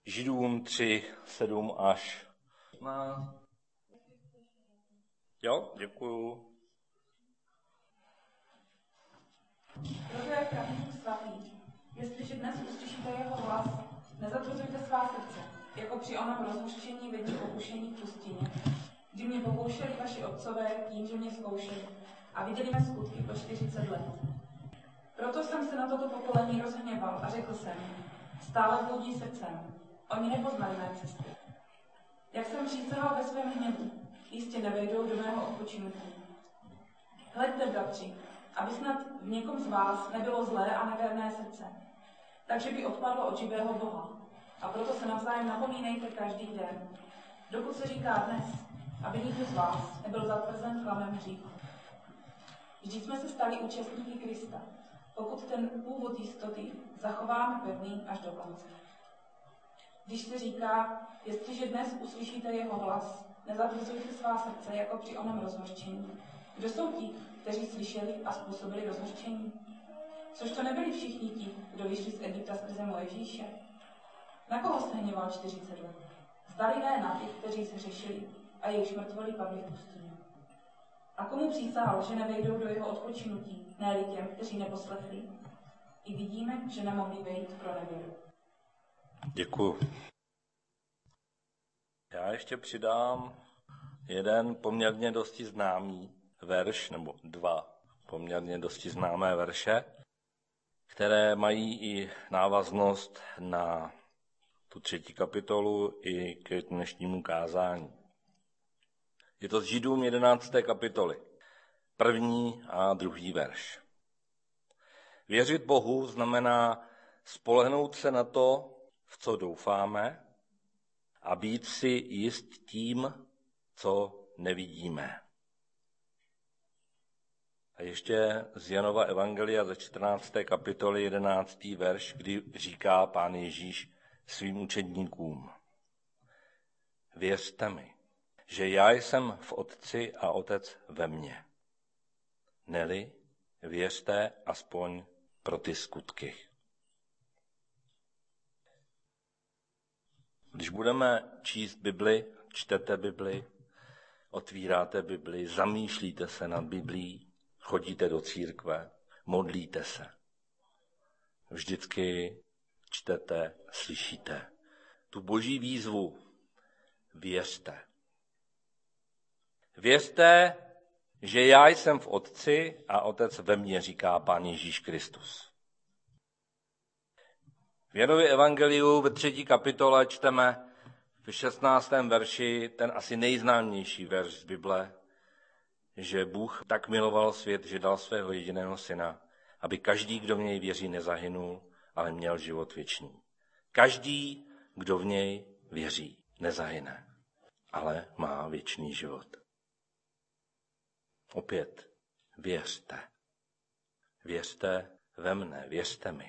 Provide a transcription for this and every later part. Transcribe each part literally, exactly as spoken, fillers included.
Židům tři, sedm až na... Jo, děkuju. Proto je pravý svatý. Jestliže dnes uslyšíte jeho hlas, nezatvrzujte svá srdce, jako při onom rozhořčení ve dní pokušení v pustině, kdy mě pokoušeli vaši otcové tím, že mě zkoušeli a viděli mé skutky po čtyřicet let. Proto jsem se na toto pokolení rozhněval a řekl jsem, stále bludí srdcem, oni nepoznali mé cesty. Jak jsem přísahal ve svém hněvu, jistě nevejdou do mého odpočinutí. Hleďte, bratři, aby snad v někom z vás nebylo zlé a nevěrné srdce, takže by odpadlo od živého Boha. A proto se navzájem napomínejte každý den, dokud se říká dnes, aby nikdo z vás nebyl zatvrzen klamem hříchu. Vždyť jsme se stali účastníky Krista, pokud ten původ jistoty zachováme pevný až do konce. Když se říká, jestliže dnes uslyšíte jeho hlas, nezatvrzujte svá srdce jako při onom rozhořčení. Kdo jsou ti, kteří slyšeli a způsobili rozhořčení? Což to nebyli všichni ti, kdo vyšli z Egypta skrze Mojžíše? Na koho se hněval čtyřicet let? Zdali ne na ty, kteří zhřešili a jejich mrtvoly padli v pustině. A komu přísahal, že nevejdou do jeho odpočinutí, ne těm, kteří neposlechli? I vidíme, že nemohli vejít pro nevěru. Děkuju. Já ještě přidám jeden poměrně dosti známý verš, nebo dva poměrně dosti známé verše, které mají i návaznost na tu třetí kapitolu i k dnešnímu kázání. Je to z Židům jedenácté kapitoly, první a druhý verš. Věřit Bohu znamená spolehnout se na to, v co doufáme, a být si jist tím, co nevidíme. A ještě z Janova evangelia ze čtrnácté kapitoly jedenáctý verš, kdy říká Pán Ježíš svým učedníkům: Věřte mi, že já jsem v Otci a Otec ve mně. Neli, věřte aspoň pro ty skutky. Když budeme číst Bibli, čtete Bibli, otvíráte Bibli, zamýšlíte se nad Biblií, chodíte do církve, modlíte se. Vždycky čtete, slyšíte tu boží výzvu. Věřte. Věřte, že já jsem v Otci a Otec ve mně, říká Pán Ježíš Kristus. V Janově evangeliu ve třetí kapitole čteme v šestnáctém verši ten asi nejznámější verš z Bible, že Bůh tak miloval svět, že dal svého jediného syna, aby každý, kdo v něj věří, nezahynul, ale měl život věčný. Každý, kdo v něj věří, nezahyne, ale má věčný život. Opět, věřte. Věřte ve mne, věřte mi.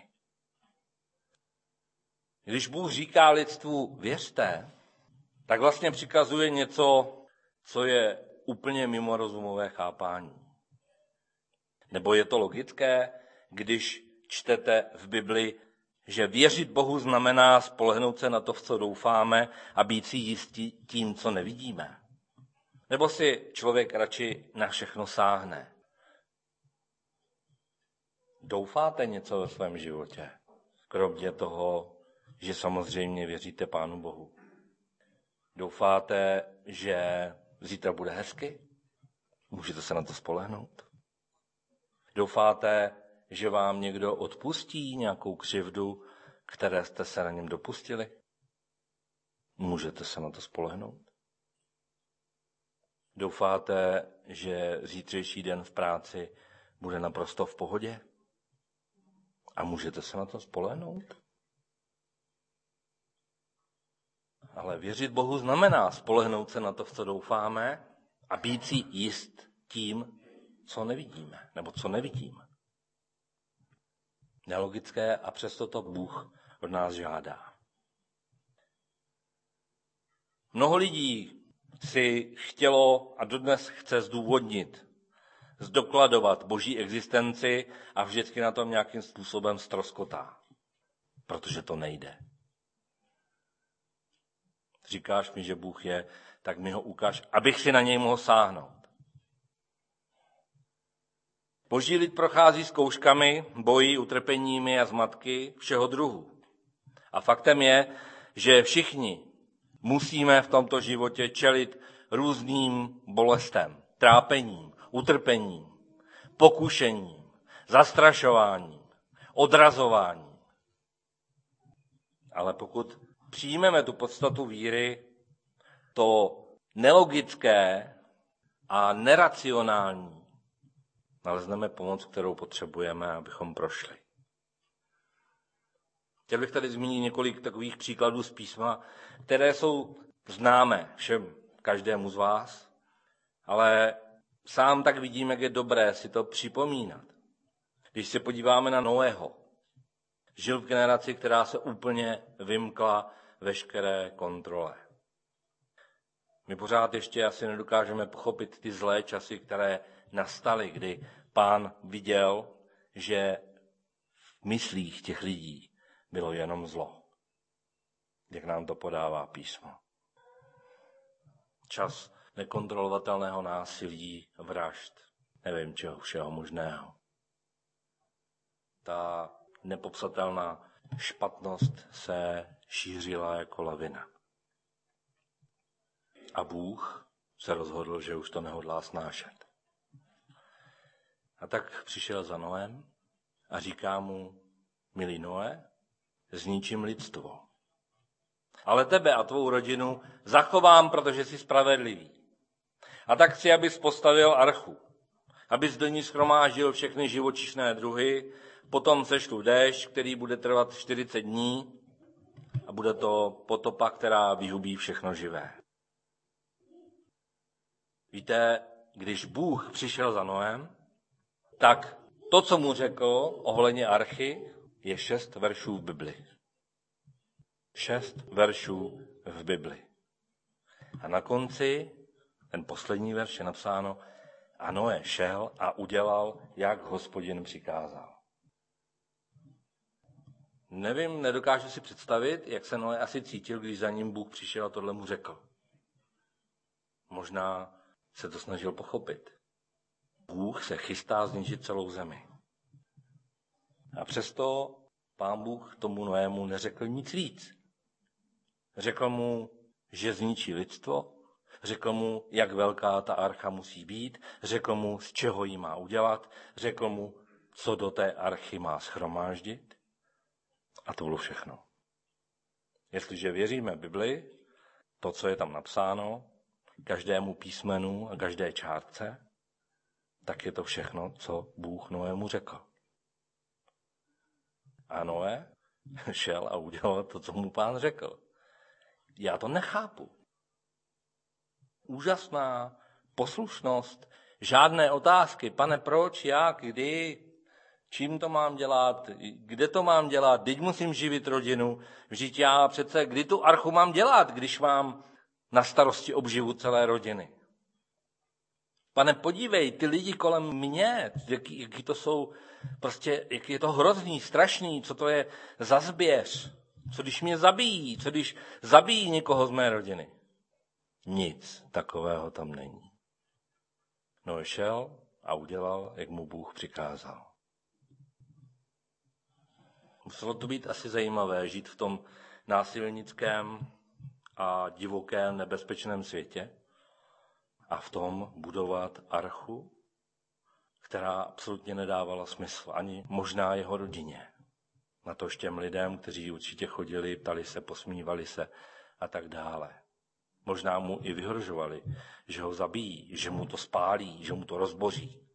Když Bůh říká lidstvu věřte, tak vlastně přikazuje něco, co je úplně mimo rozumové chápání. Nebo je to logické, když čtete v Bibli, že věřit Bohu znamená spolehnout se na to, v co doufáme, a být si jistí tím, co nevidíme? Nebo si člověk radši na všechno sáhne? Doufáte něco ve svém životě? Kromě toho, že samozřejmě věříte Pánu Bohu. Doufáte, že zítra bude hezky? Můžete se na to spolehnout? Doufáte, že vám někdo odpustí nějakou křivdu, které jste se na něm dopustili? Můžete se na to spolehnout? Doufáte, že zítřejší den v práci bude naprosto v pohodě? A můžete se na to spolehnout? Ale věřit Bohu znamená spolehnout se na to, v co doufáme, a být si jist tím, co nevidíme, nebo co nevidíme. Nelogické, a přesto to Bůh od nás žádá. Mnoho lidí si chtělo a dodnes chce zdůvodnit, zdokladovat boží existenci a vždycky na tom nějakým způsobem ztroskotá, protože to nejde. říkáš mi, že Bůh je, tak mi ho ukaž, abych si na něj mohl sáhnout. Boží lid prochází zkouškami, boji, utrpeními a zmatky všeho druhu. A faktem je, že všichni musíme v tomto životě čelit různým bolestem, trápením, utrpením, pokušením, zastrašováním, odrazováním. Ale pokud přijmeme tu podstatu víry, to nelogické a neracionální, nalezneme pomoc, kterou potřebujeme, abychom prošli. Chtěl bych tady zmínit několik takových příkladů z písma, které jsou známé všem, každému z vás, ale sám tak vidím, jak je dobré si to připomínat. Když se podíváme na Noého, žil v generaci, která se úplně vymkla veškeré kontrole. My pořád ještě asi nedokážeme pochopit ty zlé časy, které nastaly, kdy Pán viděl, že v myslích těch lidí bylo jenom zlo. Jak nám to podává písmo. Čas nekontrolovatelného násilí, vražd, nevím čeho všeho možného. Ta nepopsatelná špatnost se šířila jako lavina. A Bůh se rozhodl, že už to nehodlá snášet. A tak přišel za Noem a říká mu, milý Noé, zničím lidstvo. Ale tebe a tvou rodinu zachovám, protože jsi spravedlivý. A tak chci, abys postavil archu, abys do ní shromáždil všechny živočišné druhy, potom sešlu déšť, který bude trvat čtyřicet dní a bude to potopa, která vyhubí všechno živé. Víte, když Bůh přišel za Noem, tak to, co mu řekl ohledně archy, je šest veršů v Bibli. Šest veršů v Bibli. A na konci, ten poslední verš je napsáno, a Noé šel a udělal, jak Hospodin přikázal. Nevím, nedokážu si představit, jak se Noé asi cítil, když za ním Bůh přišel a tohle mu řekl. Možná se to snažil pochopit. Bůh se chystá zničit celou zemi. A přesto Pán Bůh tomu Noému neřekl nic víc. Řekl mu, že zničí lidstvo, řekl mu, jak velká ta archa musí být, řekl mu, z čeho ji má udělat, řekl mu, co do té archy má shromáždit. A to bylo všechno. Jestliže věříme Bibli, to, co je tam napsáno, každému písmenu a každé čárce, tak je to všechno, co Bůh Noému řekl. A Noé šel a udělal to, co mu Pán řekl. Já to nechápu. Úžasná poslušnost, žádné otázky. Pane, proč, jak, kdy, čím to mám dělat, kde to mám dělat, teď musím živit rodinu. Vždyť já přece, kdy tu archu mám dělat, když mám na starosti obživu celé rodiny. Pane, podívej, ty lidi kolem mě, jaký, jaký to jsou, prostě, jaký je to hrozný, strašný, co to je za zběř, co když mě zabijí, co když zabijí někoho z mé rodiny. Nic takového tam není. Noé šel a udělal, jak mu Bůh přikázal. Muselo to být asi zajímavé žít v tom násilnickém a divokém nebezpečném světě a v tom budovat archu, která absolutně nedávala smysl ani možná jeho rodině. Natož těm lidem, kteří určitě chodili, ptali se, posmívali se a tak dále. Možná mu i vyhrožovali, že ho zabijí, že mu to spálí, že mu to rozboří.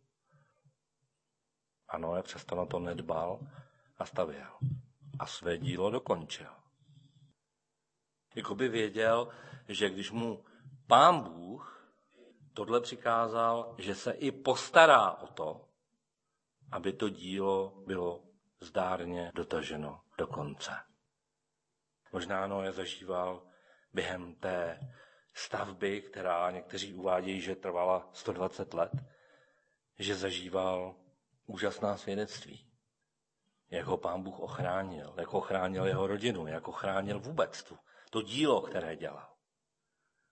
A Noé přesto na to nedbal a stavěl. A své dílo dokončil. Jakoby věděl, že když mu Pán Bůh tohle přikázal, že se i postará o to, aby to dílo bylo zdárně dotaženo do konce. Možná Noé zažíval během té stavby, která někteří uvádějí, že trvala sto dvacet let, že zažíval úžasná svědectví. Jak ho Pán Bůh ochránil, jak ochránil jeho rodinu, jak ochránil vůbec tu, to dílo, které dělal.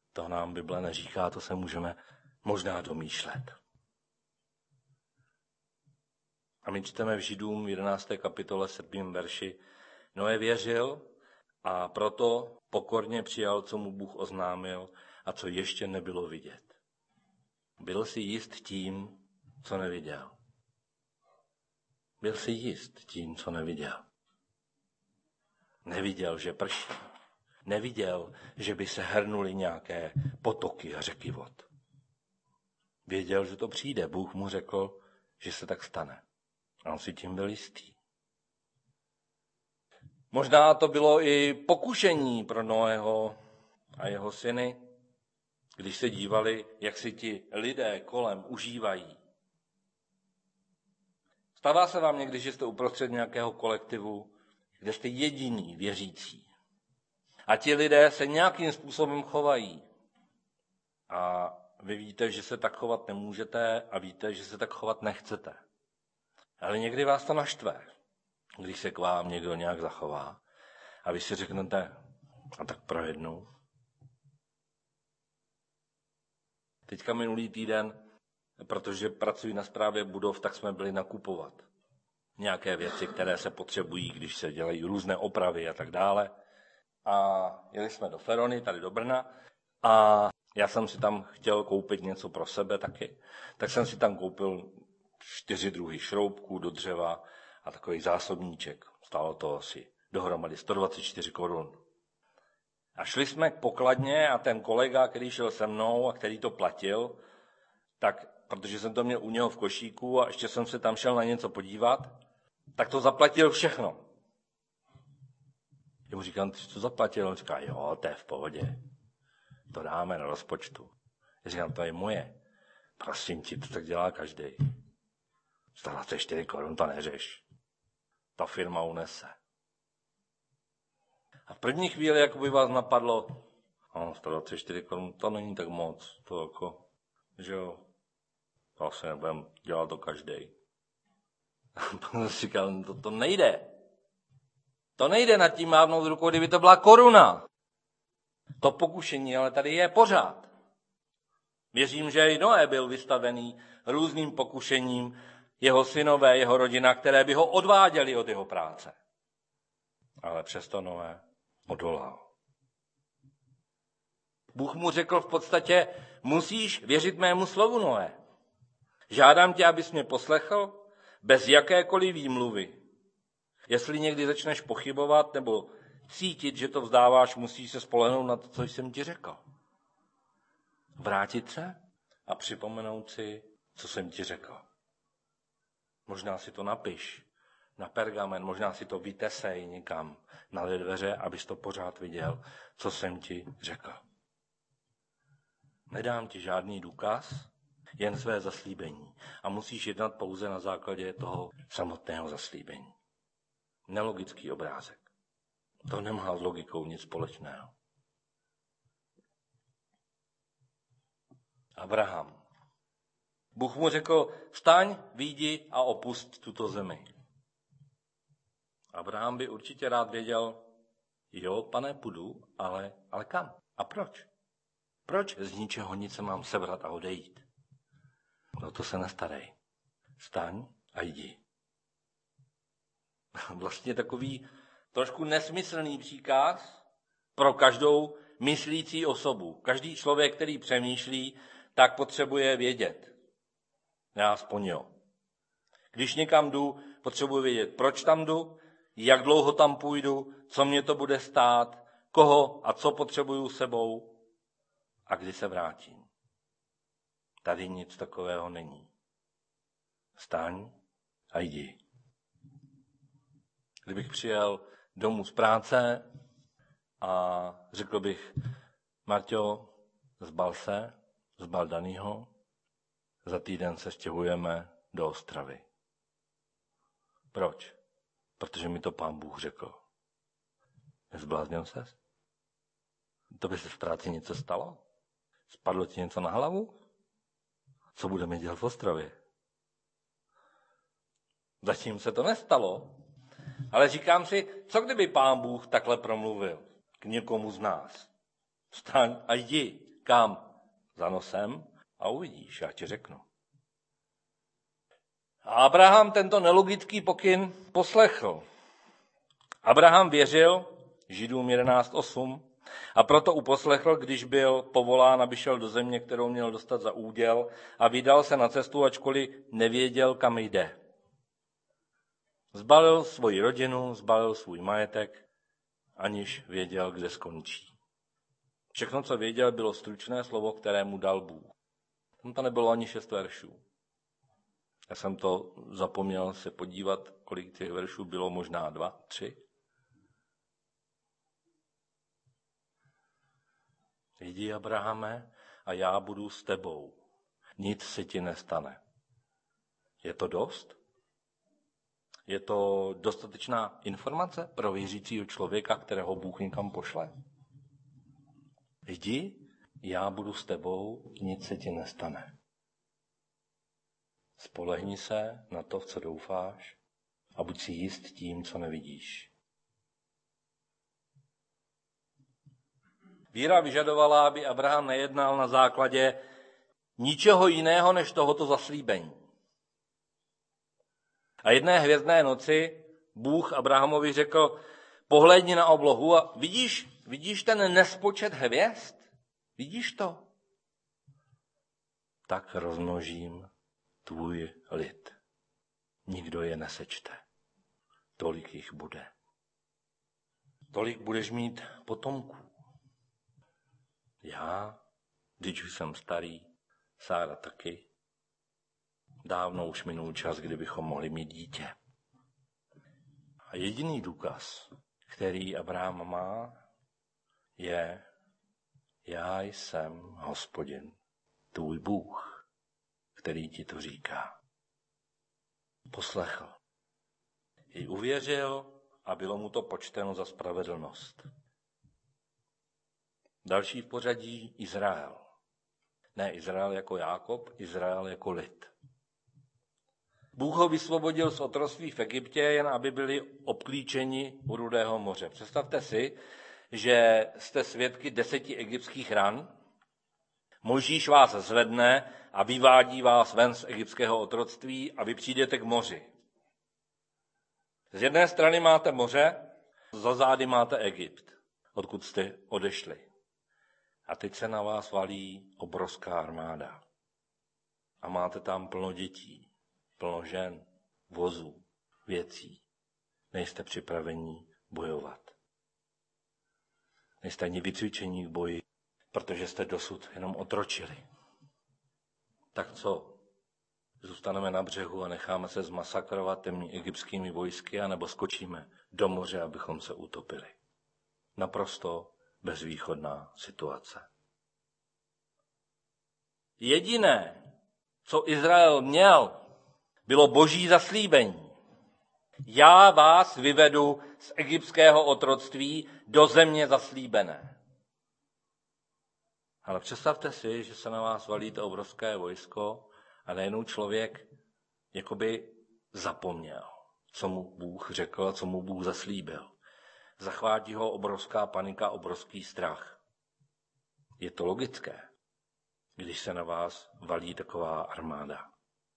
To nám Bible neříká, to se můžeme možná domýšlet. A my čteme v Židům v jedenácté kapitole sedmém verši. Noé věřil a proto pokorně přijal, co mu Bůh oznámil a co ještě nebylo vidět. Byl si jist tím, co neviděl. Byl si jist tím, co neviděl. Neviděl, že prší. Neviděl, že by se hrnuly nějaké potoky a řeky vod. Věděl, že to přijde. Bůh mu řekl, že se tak stane. A on si tím byl jistý. Možná to bylo i pokušení pro Noého a jeho syny, když se dívali, jak si ti lidé kolem užívají. Stává se vám někdy, že jste uprostřed nějakého kolektivu, kde jste jediný věřící. A ti lidé se nějakým způsobem chovají. A vy víte, že se tak chovat nemůžete a víte, že se tak chovat nechcete. Ale někdy vás to naštve, když se k vám někdo nějak zachová a vy si řeknete, a tak pro jednou. Teďka minulý týden, protože pracuji na správě budov, tak jsme byli nakupovat nějaké věci, které se potřebují, když se dělají různé opravy a tak dále. A jeli jsme do Ferony, tady do Brna, a já jsem si tam chtěl koupit něco pro sebe taky, tak jsem si tam koupil čtyři druhy šroubků do dřeva a takový zásobníček. Stálo to asi dohromady sto dvacet čtyři korun. A šli jsme k pokladně a ten kolega, který šel se mnou a který to platil, tak, protože jsem to měl u něho v košíku a ještě jsem se tam šel na něco podívat, tak to zaplatil všechno. Já mu říkám, ty jsi to zaplatil? On říká, jo, to je v pohodě. To dáme na rozpočtu. Já říkám, to je moje. Prosím ti, to tak dělá každý. sto dvacet čtyři korun to neřeš. Ta firma unese. A v první chvíli, jak by vás napadlo, no, sto dvacet čtyři korun, to není tak moc. To jako, že jo, to asi nebudem dělat to každý. Pak jsem si říkal, to, to nejde. To nejde nad tím mávnout rukou, kdyby to byla koruna. To pokušení ale tady je pořád. Věřím, že i Noé byl vystavený různým pokušením, jeho synové, jeho rodina, které by ho odváděly od jeho práce. Ale přesto Noé odolal. Bůh mu řekl v podstatě, musíš věřit mému slovu, Noé. Žádám tě, abys mě poslechl bez jakékoliv výmluvy. Jestli někdy začneš pochybovat nebo cítit, že to vzdáváš, musíš se spolehnout na to, co jsem ti řekl. Vrátit se a připomenout si, co jsem ti řekl. Možná si to napiš na pergamen, možná si to vytesej někam na dveře, abys to pořád viděl, co jsem ti řekl. Nedám ti žádný důkaz, jen své zaslíbení. A musíš jednat pouze na základě toho samotného zaslíbení. Nelogický obrázek. To nemá s logikou nic společného. Abraham. Bůh mu řekl, vstaň, vyjdi a opust tuto zemi. Abraham by určitě rád věděl, jo, pane, půjdu, ale, ale kam? A proč? Proč z ničeho nic se mám sebrat a odejít? No to se nestarej. Vstaň a jdi. Vlastně takový trošku nesmyslný příkaz pro každou myslící osobu. Každý člověk, který přemýšlí, tak potřebuje vědět. Já aspoň jo. Když někam jdu, potřebuji vědět, proč tam jdu, jak dlouho tam půjdu, co mě to bude stát, koho a co potřebuju sebou a kdy se vrátím. Tady nic takového není. Vstaň a jdi. Kdybych přijel domů z práce a řekl bych, Marťo, zbal se, zbal Danýho, za týden se stěhujeme do Ostravy. Proč? Protože mi to pán Bůh řekl. Nezbláznil ses? To by se v práci něco stalo? Spadlo ti něco na hlavu? Co budeme dělat v Ostravě? Zatím se to nestalo, ale říkám si, co kdyby pán Bůh takhle promluvil k někomu z nás? Vstaň a jdi říkám za nosem a uvidíš, já ti řeknu. A Abraham tento nelogický pokyn poslechl. Abraham věřil, Židům jedenáct osm, a proto uposlechl, když byl povolán, aby šel do země, kterou měl dostat za úděl, a vydal se na cestu, ačkoliv nevěděl, kam jde. Zbalil svoji rodinu, zbalil svůj majetek, aniž věděl, kde skončí. Všechno, co věděl, bylo stručné slovo, které mu dal Bůh. Tam to nebylo ani šest veršů. Já jsem to zapomněl se podívat, kolik těch veršů bylo, možná dva, tři. Jdi, Abrahame, a já budu s tebou. Nic se ti nestane. Je to dost? Je to dostatečná informace pro věřícího člověka, kterého Bůh někam pošle? Jdi, já budu s tebou, nic se ti nestane. Spolehni se na to, v co doufáš, a buď si jist tím, co nevidíš. Víra vyžadovala, aby Abraham nejednal na základě ničeho jiného než tohoto zaslíbení. A jedné hvězdné noci Bůh Abrahamovi řekl, pohlédni na oblohu a vidíš, vidíš ten nespočet hvězd? Vidíš to? Tak rozmnožím tvůj lid. Nikdo je nesečte. Tolik jich bude. Tolik budeš mít potomků. Já, když už jsem starý, Sára taky. Dávno už minul čas, kdybychom mohli mít dítě. A jediný důkaz, který Abraham má, je, já jsem Hospodin, tvůj Bůh, který ti to říká. Poslechl. I uvěřil a bylo mu to počteno za spravedlnost. Další v pořadí Izrael. Ne Izrael jako Jákob, Izrael jako lid. Bůh ho vysvobodil z otroctví v Egyptě, jen aby byli obklíčeni u Rudého moře. Představte si, že jste svědky deseti egyptských ran. Mojžíš vás zvedne a vyvádí vás ven z egyptského otroctví a vy přijdete k moři. Z jedné strany máte moře, za zády máte Egypt, odkud jste odešli. A teď se na vás valí obrovská armáda. A máte tam plno dětí, plno žen, vozů, věcí. Nejste připraveni bojovat. Nejste ani vycvičení k boji, protože jste dosud jenom otročili. Tak co? Zůstaneme na břehu a necháme se zmasakrovat těmi egyptskými vojsky, anebo skočíme do moře, abychom se utopili. Naprosto bezvýchodná situace. Jediné, co Izrael měl, bylo boží zaslíbení. Já vás vyvedu z egyptského otroctví do země zaslíbené. Ale představte si, že se na vás valí to obrovské vojsko a najednou člověk jakoby zapomněl, co mu Bůh řekl a co mu Bůh zaslíbil. Zachvátí ho obrovská panika, obrovský strach. Je to logické, když se na vás valí taková armáda.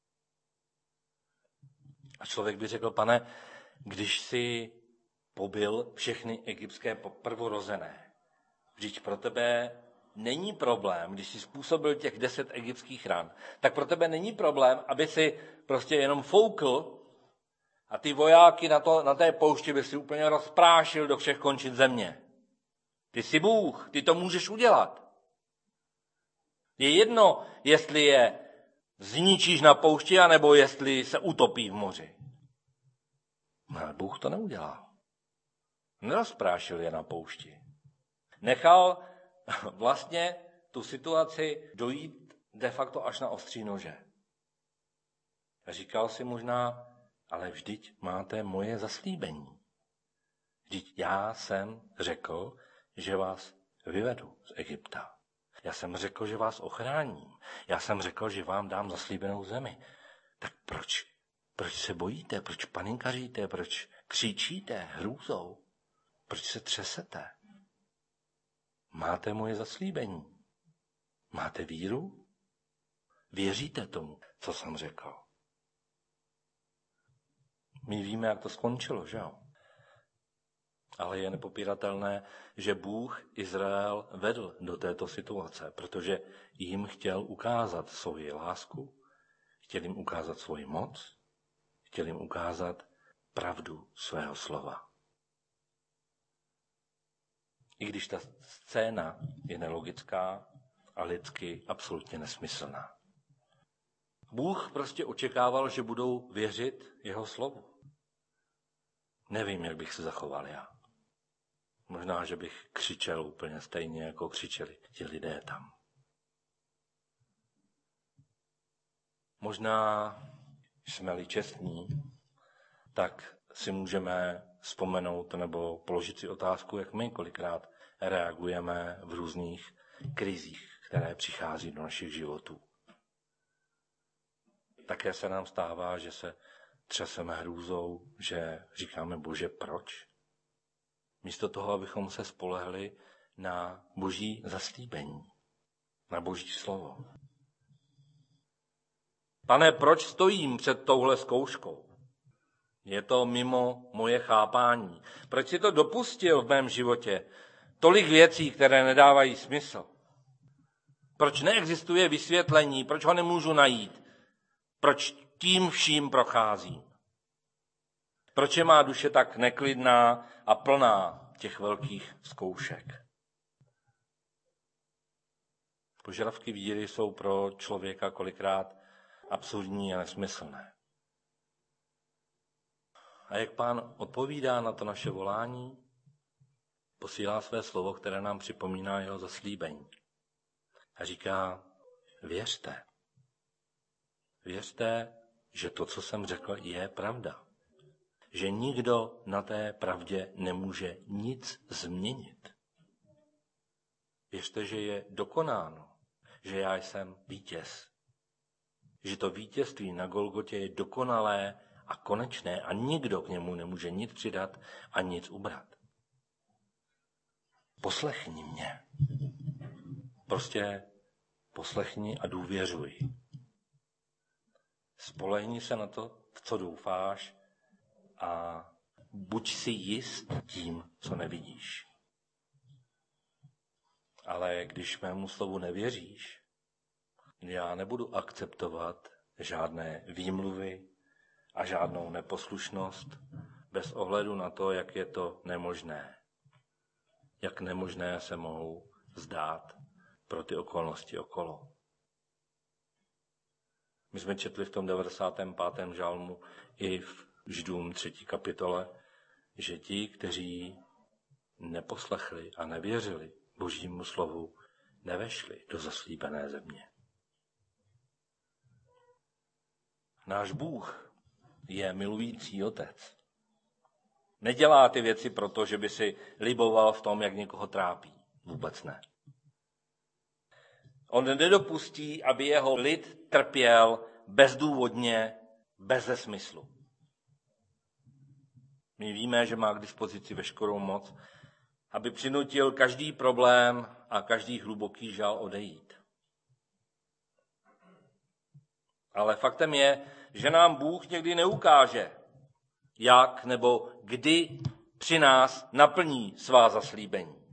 A člověk by řekl, pane, když si pobil všechny egyptské prvorozené, vždyť pro tebe není problém, když jsi způsobil těch deset egyptských ran, tak pro tebe není problém, aby si prostě jenom foukl a ty vojáky na, to, na té poušti by si úplně rozprášil do všech končin země. Ty jsi Bůh, ty to můžeš udělat. Je jedno, jestli je zničíš na poušti, anebo jestli se utopí v moři. Ale Bůh to neudělal. Nerozprášil je na poušti. Nechal vlastně tu situaci dojít de facto až na ostří nože. A říkal si možná, ale vždyť máte moje zaslíbení. Vždyť já jsem řekl, že vás vyvedu z Egypta. Já jsem řekl, že vás ochráním. Já jsem řekl, že vám dám zaslíbenou zemi. Tak proč? Proč se bojíte? Proč paninkaříte? Proč křičíte hrůzou? Proč se třesete? Máte moje zaslíbení. Máte víru? Věříte tomu, co jsem řekl? My víme, jak to skončilo, že jo? Ale je nepopíratelné, že Bůh Izrael vedl do této situace, protože jim chtěl ukázat svoji lásku, chtěl jim ukázat svoji moc, chtěl jim ukázat pravdu svého slova. I když ta scéna je nelogická a lidsky absolutně nesmyslná. Bůh prostě očekával, že budou věřit jeho slovu. Nevím, jak bych se zachoval já. Možná, že bych křičel úplně stejně, jako křičeli ti lidé tam. Možná, jsme-li čestní, tak si můžeme vzpomenout nebo položit si otázku, jak my kolikrát reagujeme v různých krizích, které přichází do našich životů. Také se nám stává, že se třeseme hrůzou, že říkáme, Bože, proč? Místo toho, abychom se spolehli na Boží zaslíbení, na Boží slovo. Pane, proč stojím před touhle zkouškou? Je to mimo moje chápání. Proč si to dopustil v mém životě? Tolik věcí, které nedávají smysl. Proč neexistuje vysvětlení? Proč ho nemůžu najít? Proč tím vším procházím? Proč je má duše tak neklidná a plná těch velkých zkoušek? Požadavky víry jsou pro člověka kolikrát absurdní a nesmyslné. A jak Pán odpovídá na to naše volání? Posílá své slovo, které nám připomíná jeho zaslíbení. A říká, věřte. Věřte, že to, co jsem řekl, je pravda. Že nikdo na té pravdě nemůže nic změnit. Věřte, že je dokonáno, že já jsem vítěz. Že to vítězství na Golgotě je dokonalé a konečné a nikdo k němu nemůže nic přidat a nic ubrat. Poslechni mě. Prostě poslechni a důvěřuj. Spolehni se na to, v co doufáš, a buď si jist tím, co nevidíš. Ale když mému slovu nevěříš, já nebudu akceptovat žádné výmluvy a žádnou neposlušnost bez ohledu na to, jak je to nemožné. Jak nemožné se mohou zdát pro ty okolnosti okolo. My jsme četli v tom devadesátém pátém žalmu i v Židům třetí kapitole, že ti, kteří neposlechli a nevěřili Božímu slovu, nevešli do zaslíbené země. Náš Bůh je milující otec. Nedělá ty věci proto, že by si liboval v tom, jak někoho trápí. Vůbec ne. On nedopustí, aby jeho lid trpěl bezdůvodně, beze smyslu. My víme, že má k dispozici veškerou moc, aby přinutil každý problém a každý hluboký žal odejít. Ale faktem je, že nám Bůh někdy neukáže, jak nebo kdy při nás naplní svá zaslíbení.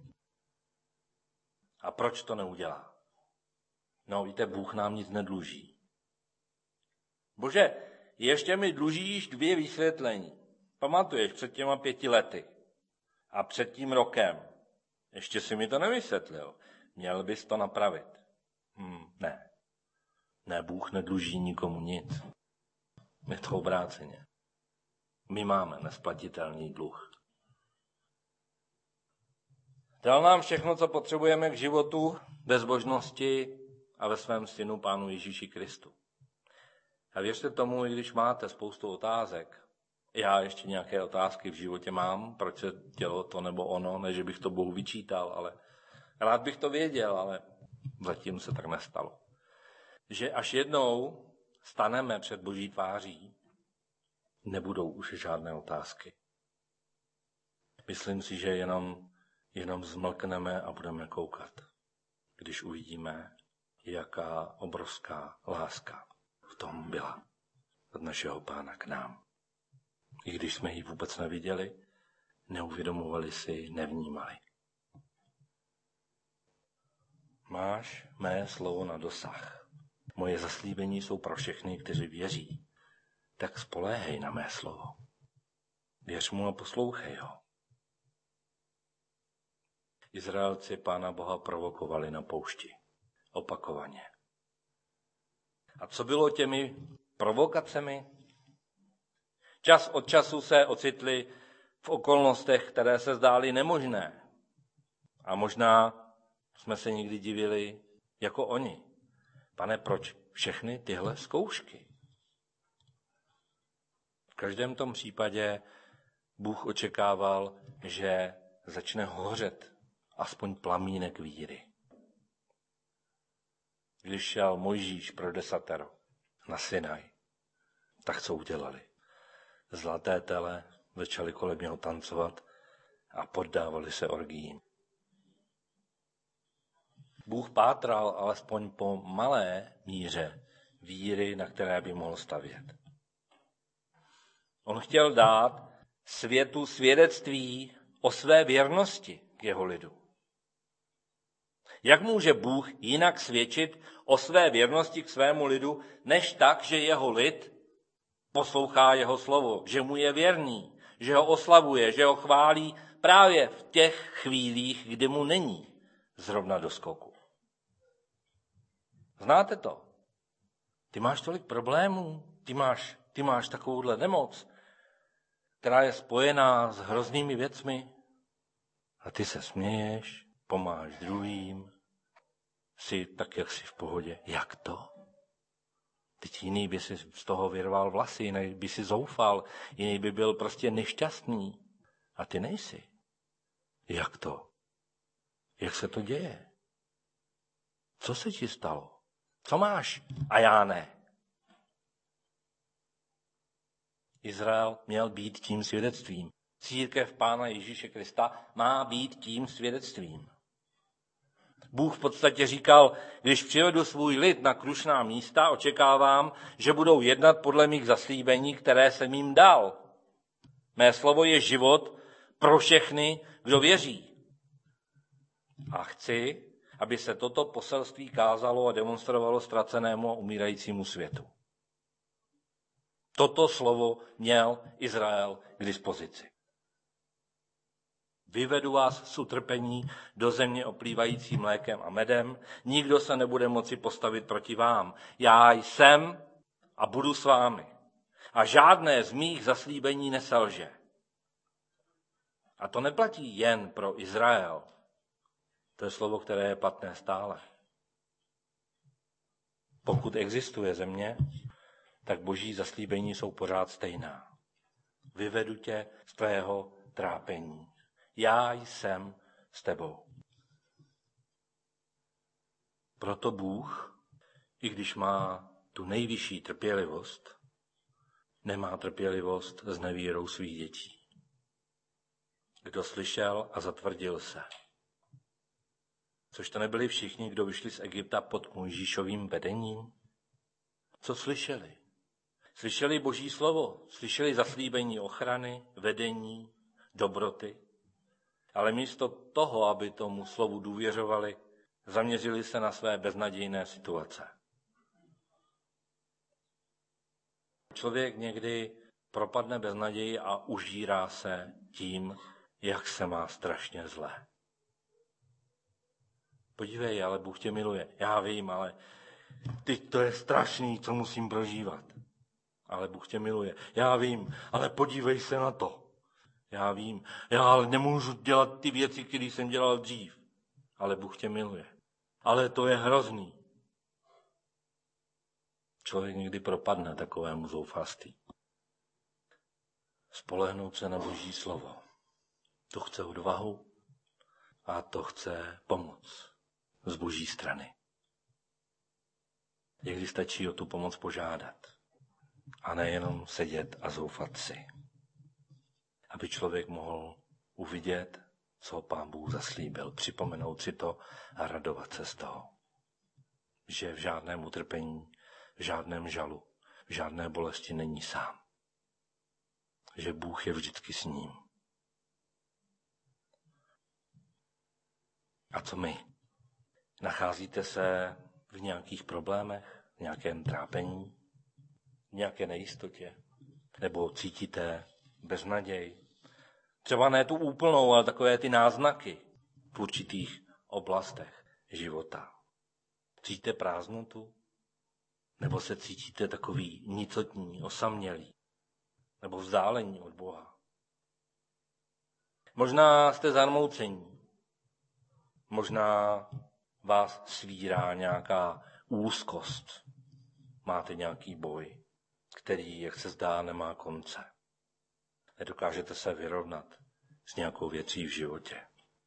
A proč to neudělá? No, víte, Bůh nám nic nedluží. Bože, ještě mi dlužíš dvě vysvětlení. Pamatuješ, před těma pěti lety a před tím rokem. Ještě si mi to nevysvětlil. Měl bys to napravit. Hmm, ne. Ne, Bůh nedluží nikomu nic. Je to obráceně. My máme nesplatitelný dluh. Dal nám všechno, co potřebujeme k životu, bezbožnosti a ve svém synu Pánu Ježíši Kristu. A věřte tomu, i když máte spoustu otázek, já ještě nějaké otázky v životě mám, proč se dělo to nebo ono, ne, že bych to Bohu vyčítal, ale rád bych to věděl, ale zatím se tak nestalo. Že až jednou staneme před Boží tváří, nebudou už žádné otázky. Myslím si, že jenom, jenom zmlkneme a budeme koukat, když uvidíme jaká obrovská láska v tom byla od našeho Pána k nám. I když jsme ji vůbec neviděli, neuvědomovali si, nevnímali. Máš mé slovo na dosah. Moje zaslíbení jsou pro všechny, kteří věří. Tak spoléhej na mé slovo. Věř mu a poslouchej ho. Izraelci Pána Boha provokovali na poušti. Opakovaně. A co bylo těmi provokacemi? Čas od času se ocitli v okolnostech, které se zdály nemožné. A možná jsme se někdy divili jako oni. Pane, proč všechny tyhle zkoušky? V každém tom případě Bůh očekával, že začne hořet aspoň plamínek víry. Když šel Mojžíš pro desatero na Sinaj, tak co udělali? Zlaté tele začali kolem něho tancovat a poddávali se orgiím. Bůh pátral alespoň po malé míře víry, na které by mohl stavět. On chtěl dát světu svědectví o své věrnosti k jeho lidu. Jak může Bůh jinak svědčit o své věrnosti k svému lidu, než tak, že jeho lid poslouchá jeho slovo, že mu je věrný, že ho oslavuje, že ho chválí právě v těch chvílích, kdy mu není zrovna do skoku. Znáte to? Ty máš tolik problémů, ty máš, ty máš takovouhle nemoc, která je spojená s hroznými věcmi a ty se směješ, pomáháš druhým, jsi tak, jak jsi v pohodě. Jak to? Teď jiný by si z toho vyrval vlasy, jiný by si zoufal, jiný by byl prostě nešťastný. A ty nejsi. Jak to? Jak se to děje? Co se ti stalo? Co máš? A já ne. Izrael měl být tím svědectvím. Církev Pána Ježíše Krista má být tím svědectvím. Bůh v podstatě říkal, když přivedu svůj lid na krušná místa, očekávám, že budou jednat podle mých zaslíbení, které jsem jim dal. Mé slovo je život pro všechny, kdo věří. A chci, aby se toto poselství kázalo a demonstrovalo ztracenému a umírajícímu světu. Toto slovo měl Izrael k dispozici. Vyvedu vás z utrpení do země oplývající mlékem a medem, nikdo se nebude moci postavit proti vám. Já jsem a budu s vámi. A žádné z mých zaslíbení neselže. A to neplatí jen pro Izrael. To je slovo, které je platné stále. Pokud existuje země, tak boží zaslíbení jsou pořád stejná. Vyvedu tě z tvého trápení. Já jsem s tebou. Proto Bůh, i když má tu nejvyšší trpělivost, nemá trpělivost s nevírou svých dětí. Kdo slyšel a zatvrdil se. Což to nebyli všichni, kdo vyšli z Egypta pod Mojžíšovým vedením? Co slyšeli? Slyšeli Boží slovo, slyšeli zaslíbení ochrany, vedení, dobroty. Ale místo toho, aby tomu slovu důvěřovali, zaměřili se na své beznadějné situace. Člověk někdy propadne beznaději a užírá se tím, jak se má strašně zlé. Podívej, ale Bůh tě miluje. Já vím, ale teď to je strašný, co musím prožívat. Ale Bůh tě miluje. Já vím, ale podívej se na to. Já vím, já ale nemůžu dělat ty věci, které jsem dělal dřív. Ale Bůh tě miluje. Ale to je hrozný. Člověk někdy propadne takovému zoufalství. Spolehnout se na Boží slovo. To chce odvahu a to chce pomoc z Boží strany. Někdy stačí o tu pomoc požádat a nejenom sedět a zoufat si. Aby člověk mohl uvidět, co Pán Bůh zaslíbil, připomenout si to a radovat se z toho. že v žádném utrpení, v žádném žalu, v žádné bolesti není sám. Že Bůh je vždycky s ním. A co my? Nacházíte se v nějakých problémech, v nějakém trápení, v nějaké nejistotě? Nebo cítíte beznaděj? Třeba ne tu úplnou, ale takové ty náznaky v určitých oblastech života. Cítíte prázdnotu? Nebo se cítíte takový nicotní, osamělý? Nebo vzdálení od Boha? Možná jste zarmoucení. Možná vás svírá nějaká úzkost. Máte nějaký boj, který, jak se zdá, nemá konce. Nedokážete se vyrovnat s nějakou věcí v životě.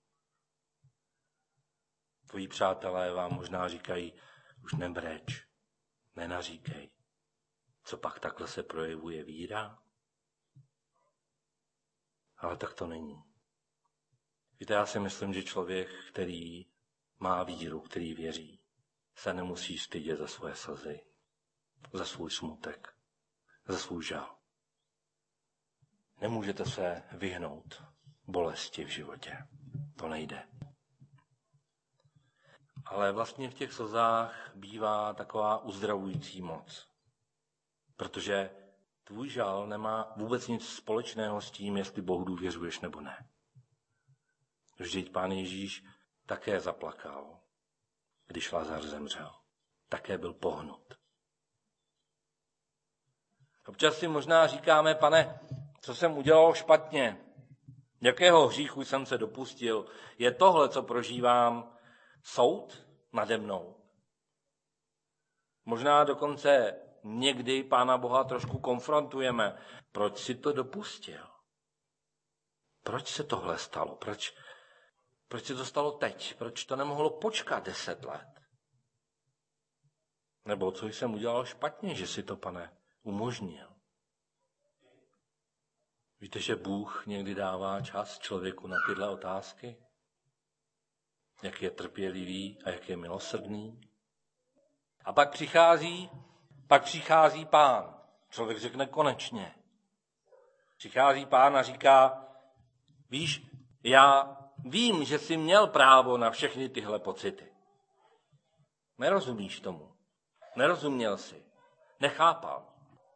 Tvoji přátelé vám možná říkají, už nebreč, nenaříkej. Co pak takhle se projevuje víra? Ale tak to není. Víte, já si myslím, že člověk, který má víru, který věří, se nemusí stydět za svoje slzy, za svůj smutek, za svůj žal. Nemůžete se vyhnout bolesti v životě. To nejde. Ale vlastně v těch slzách bývá taková uzdravující moc. Protože tvůj žal nemá vůbec nic společného s tím, jestli Bohu důvěřuješ nebo ne. Vždyť Pán Ježíš také zaplakal, když Lazar zemřel. Také byl pohnut. Občas si možná říkáme, Pane, co jsem udělal špatně? Jakého hříchu jsem se dopustil? Je tohle, co prožívám, soud nade mnou? Možná dokonce někdy Pána Boha trošku konfrontujeme. Proč si to dopustil? Proč se tohle stalo? Proč, proč se to stalo teď? Proč to nemohlo počkat deset let? Nebo co jsem udělal špatně, že si to, Pane, umožnil? Víte, že Bůh někdy dává čas člověku na tyhle otázky? Jak je trpělivý a jak je milosrdný? A pak přichází, pak přichází Pán. Člověk řekne konečně. Přichází Pán a říká, víš, já vím, že jsi měl právo na všechny tyhle pocity. Nerozumíš tomu. Nerozuměl jsi. Nechápal.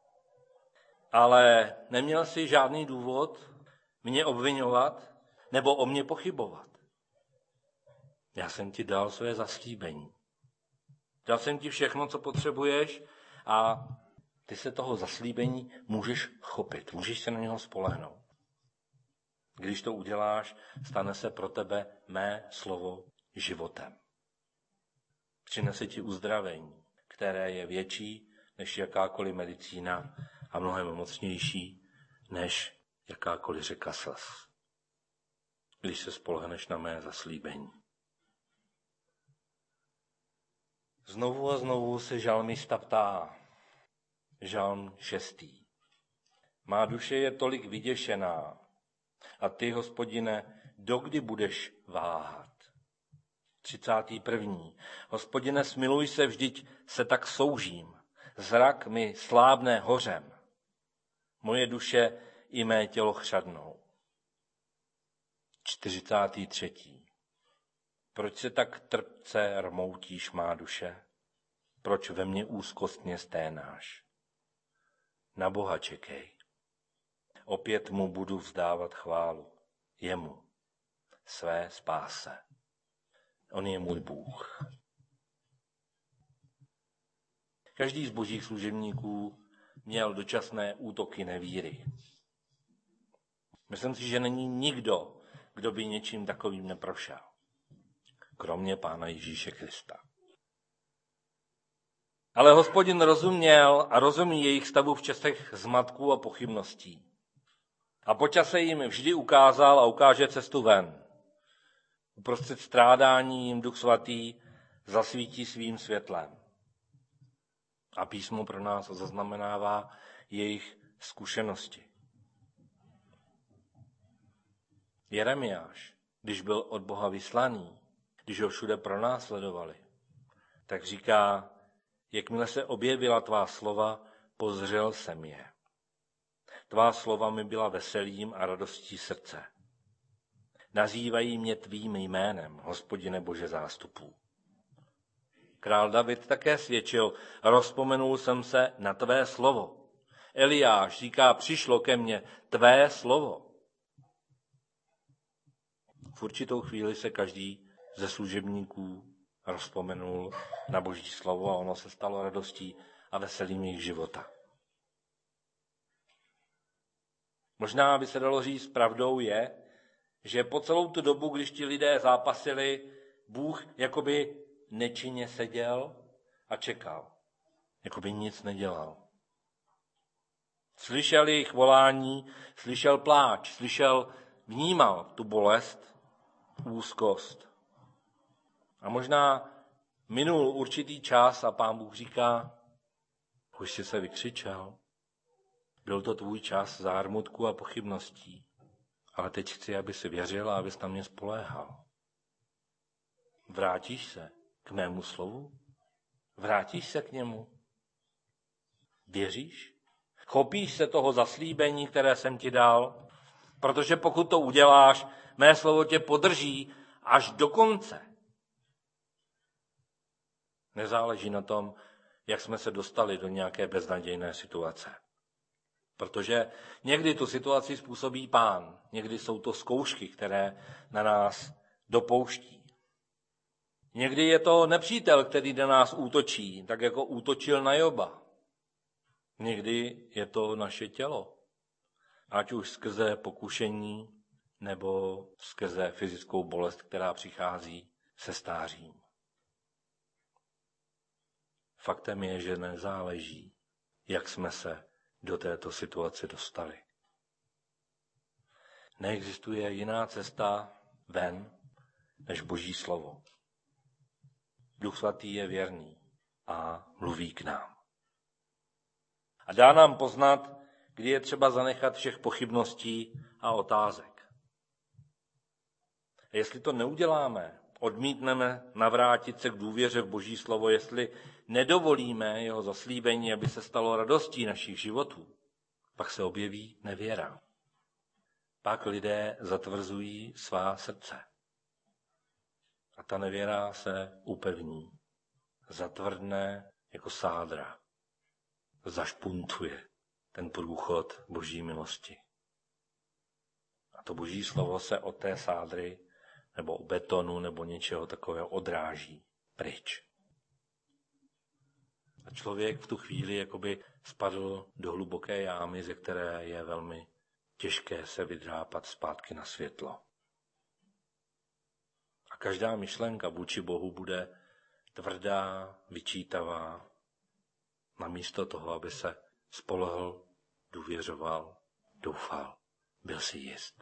Ale neměl jsi žádný důvod mě obviňovat nebo o mě pochybovat. Já jsem ti dal své zaslíbení. Dal jsem ti všechno, co potřebuješ a ty se toho zaslíbení můžeš chopit. Můžeš se na něho spolehnout. Když to uděláš, stane se pro tebe mé slovo životem. Přinese ti uzdravení, které je větší než jakákoliv medicína a mnohem mocnější než jakákoliv řeka slz. Když se spolehneš na mé zaslíbení. Znovu a znovu se žalmista ptá. Žalm šestý. Má duše je tolik vyděšená a ty, Hospodine, dokdy budeš váhat? třicátý první. Hospodine, smiluj se, vždyť se tak soužím. Zrak mi slábne hořem. Moje duše i mé tělo chřadnou. čtyřicátý třetí. Proč se tak trpce rmoutíš, má duše? Proč ve mně úzkostně sténáš? Na Boha čekej. Opět mu budu vzdávat chválu. Jemu, své spáse. On je můj Bůh. Každý z božích služebníků měl dočasné útoky nevíry. Myslím si, že není nikdo, kdo by něčím takovým neprošel. Kromě Pána Ježíše Krista. Ale Hospodin rozuměl a rozumí jejich stavu v časech zmatků a pochybností. A po čase jim vždy ukázal a ukáže cestu ven. Uprostřed strádání jim Duch Svatý zasvítí svým světlem. A písmo pro nás zaznamenává jejich zkušenosti. Jeremiáš, když byl od Boha vyslaný, když ho všude pronásledovali, tak říká, jakmile se objevila tvá slova, pozřel jsem je. Tvá slova mi byla veselím a radostí srdce. Nazývají mě tvým jménem, Hospodine Bože zástupů. Král David také svědčil, rozpomenul jsem se na tvé slovo. Eliáš říká, přišlo ke mně tvé slovo. V určitou chvíli se každý ze služebníků rozpomenul na Boží slovo a ono se stalo radostí a veselím jejich života. Možná by se dalo říct, pravdou je, že po celou tu dobu, když ti lidé zápasili, Bůh jakoby nečinně seděl a čekal. Jakoby nic nedělal. Slyšel jejich volání, slyšel pláč, slyšel, vnímal tu bolest, úzkost. A možná minul určitý čas a Pán Bůh říká, už jsi se vykřičel. Byl to tvůj čas zármutku a pochybností. Ale teď chci, aby si věřil a abys na mě spoléhal. Vrátíš se k mému slovu? Vrátíš se k němu? Věříš? Chopíš se toho zaslíbení, které jsem ti dal? Protože pokud to uděláš, mé slovo tě podrží až do konce. Nezáleží na tom, jak jsme se dostali do nějaké beznadějné situace. Protože někdy tu situaci způsobí Pán, někdy jsou to zkoušky, které na nás dopouští. Někdy je to nepřítel, který na nás útočí, tak jako útočil na Joba. Někdy je to naše tělo, ať už skrze pokušení nebo skrze fyzickou bolest, která přichází se stářím. Faktem je, že nezáleží, jak jsme se do této situace dostali. Neexistuje jiná cesta ven, než Boží slovo. Duch Svatý je věrný a mluví k nám. A dá nám poznat, kdy je třeba zanechat všech pochybností a otázek. A jestli to neuděláme, odmítneme navrátit se k důvěře v Boží slovo, jestli nedovolíme jeho zaslíbení, aby se stalo radostí našich životů, pak se objeví nevěra. Pak lidé zatvrzují svá srdce. A ta nevěra se upevní, zatvrdne jako sádra, zašpuntuje ten průchod Boží milosti. A to Boží slovo se od té sádry nebo betonu nebo něčeho takového odráží pryč. A člověk v tu chvíli jakoby spadl do hluboké jámy, ze které je velmi těžké se vydrápat zpátky na světlo. A každá myšlenka vůči Bohu bude tvrdá, vyčítavá, namísto toho, aby se spolehl, důvěřoval, doufal, byl si jist.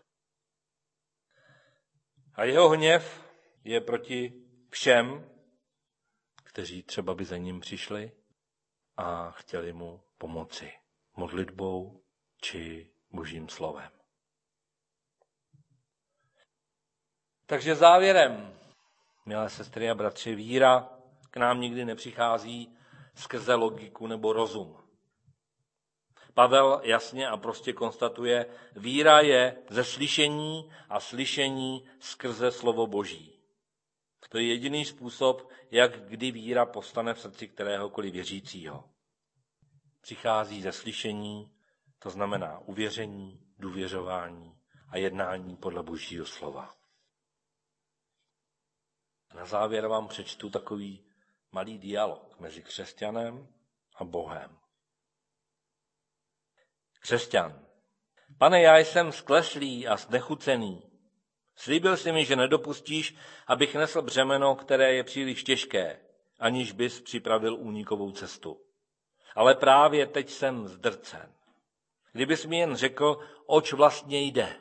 A jeho hněv je proti všem, kteří třeba by za ním přišli a chtěli mu pomoci modlitbou či Božím slovem. Takže závěrem, milé sestry a bratři, víra k nám nikdy nepřichází skrze logiku nebo rozum. Pavel jasně a prostě konstatuje, víra je ze slyšení a slyšení skrze slovo Boží. To je jediný způsob, jak kdy víra povstane v srdci kteréhokoliv věřícího. Přichází ze slyšení, to znamená uvěření, důvěřování a jednání podle Božího slova. Na závěr vám přečtu takový malý dialog mezi křesťanem a Bohem. Křesťan. Pane, já jsem skleslý a znechucený. Slíbil jsi mi, že nedopustíš, abych nesl břemeno, které je příliš těžké, aniž bys připravil únikovou cestu. Ale právě teď jsem zdrcen. Kdybys mi jen řekl, oč vlastně jde.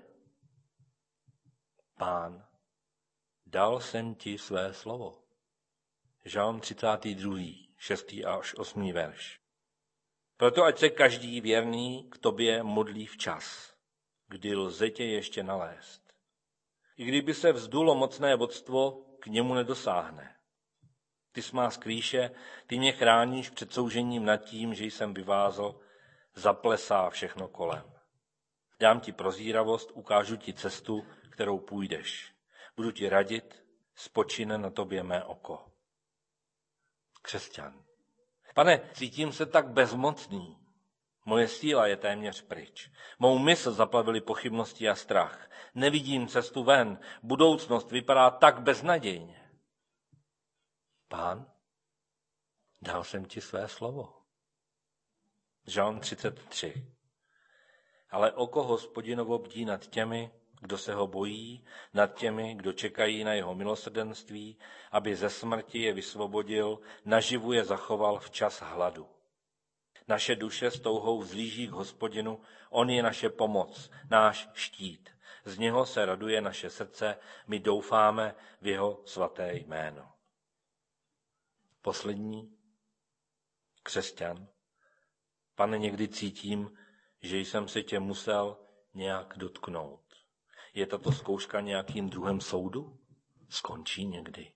Pán, dal jsem ti své slovo. Žalm třicátý druhý, šestý až osmý verš. Proto ať se každý věrný k tobě modlí včas, kdy lze tě ještě nalézt. I kdyby se vzdulo mocné vodstvo, k němu nedosáhne. Ty jsi má skrýše, ty mě chráníš před soužením nad tím, že jsem vyvázl, zaplesá všechno kolem. Dám ti prozíravost, ukážu ti cestu, kterou půjdeš. Budu ti radit, spočine na tobě mé oko. Křesťan. Pane, cítím se tak bezmocný. Moje síla je téměř pryč. Mou mysl zaplavily pochybnosti a strach. Nevidím cestu ven. Budoucnost vypadá tak beznadějně. Pán, dal jsem ti své slovo. Žalm třicet tři. Ale oko Hospodinovo bdí nad těmi, kdo se ho bojí, nad těmi, kdo čekají na jeho milosrdenství, aby ze smrti je vysvobodil, naživu je zachoval v čas hladu. Naše duše s touhou vzlíží k Hospodinu, on je naše pomoc, náš štít. Z něho se raduje naše srdce, my doufáme v jeho svaté jméno. Poslední, křesťan. Pane, někdy cítím, že jsem se tě musel nějak dotknout. Je tato zkouška nějakým druhem soudu? Skončí někdy.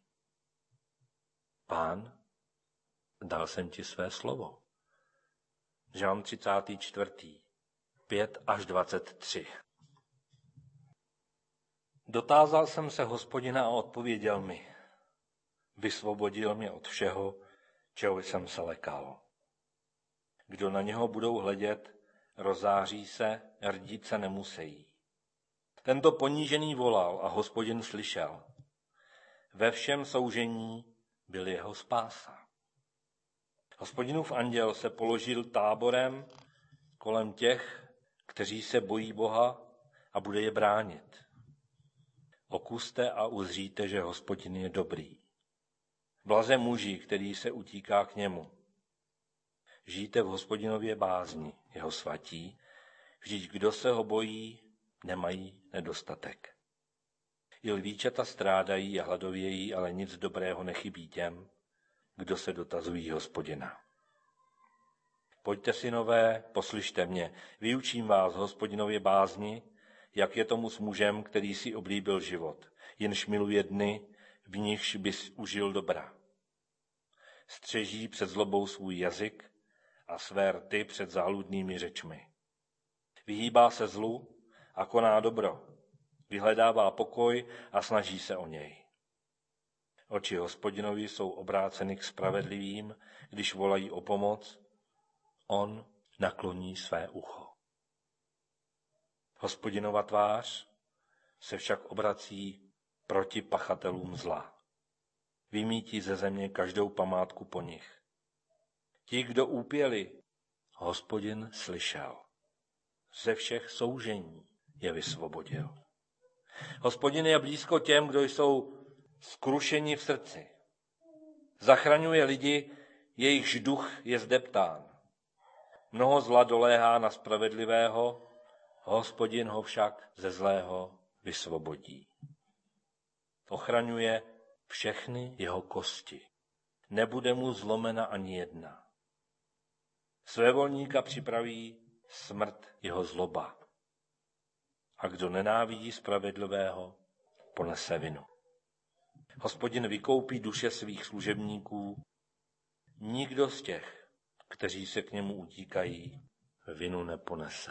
Pán, dal jsem ti své slovo. Žalm třicátý čtvrtý, pět až dvacet tři. Dotázal jsem se Hospodina a odpověděl mi. Vysvobodil mě od všeho, čeho jsem se lekal. Kdo na něho budou hledět, rozáří se, rdít se nemusejí. Tento ponížený volal a Hospodin slyšel. Ve všem soužení byl jeho spása. Hospodinův anděl se položil táborem kolem těch, kteří se bojí Boha a bude je bránit. Okuste a uzříte, že Hospodin je dobrý. Blaze muži, který se utíká k němu. Žijte v Hospodinově bázni, jeho svatí, vždyť kdo se ho bojí, nemají nedostatek. I lvíčata strádají a hladovějí, ale nic dobrého nechybí těm, kdo se dotazují Hospodina. Pojďte, synové, poslyšte mě, vyučím vás Hospodinově bázni, jak je tomu s mužem, který si oblíbil život, jenž miluje dny, v nichž bys užil dobra. Střeží před zlobou svůj jazyk a své rty před záludnými řečmi. Vyhýbá se zlu a koná dobro. Vyhledává pokoj a snaží se o něj. Oči Hospodinovi jsou obráceny k spravedlivým, když volají o pomoc, on nakloní své ucho. Hospodinova tvář se však obrací proti pachatelům zla. Vymítí ze země každou památku po nich. Ti, kdo úpěli, Hospodin slyšel. Ze všech soužení je vysvobodil. Hospodin je blízko těm, kdo jsou skrušeni v srdci. Zachraňuje lidi, jejichž duch je zdeptán. Mnoho zla doléhá na spravedlivého, Hospodin ho však ze zlého vysvobodí. Ochraňuje všechny jeho kosti. Nebude mu zlomena ani jedna. Svévolníka připraví smrt jeho zloba. A kdo nenávidí spravedlivého, ponese vinu. Hospodin vykoupí duše svých služebníků. Nikdo z těch, kteří se k němu utíkají, vinu neponese.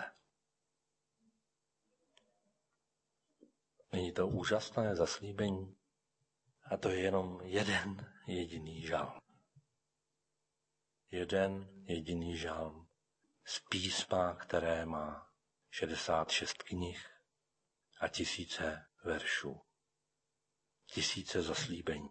Není to úžasné zaslíbení? A to je jenom jeden jediný žalm. Jeden jediný žalm z písma, které má šedesát šest knih a tisíce veršů. Tisíce zaslíbení.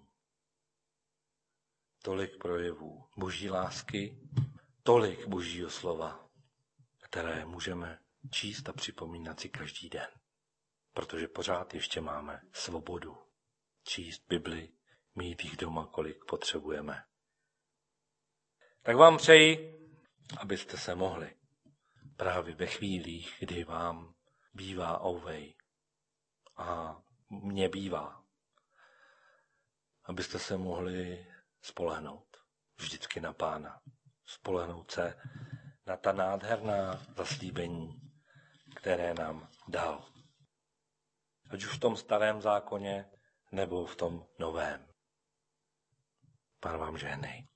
Tolik projevů boží lásky, tolik božího slova, které můžeme číst a připomínat si každý den. Protože pořád ještě máme svobodu číst Bibli, mít jich doma, kolik potřebujeme. Tak vám přeji, abyste se mohli právě ve chvílích, kdy vám bývá ouvej a mně bývá, abyste se mohli spolehnout vždycky na Pána. Spolehnout se na ta nádherná zaslíbení, které nám dal. Ať už v tom starém zákoně, nebo v tom novém. Pán vám žehnej.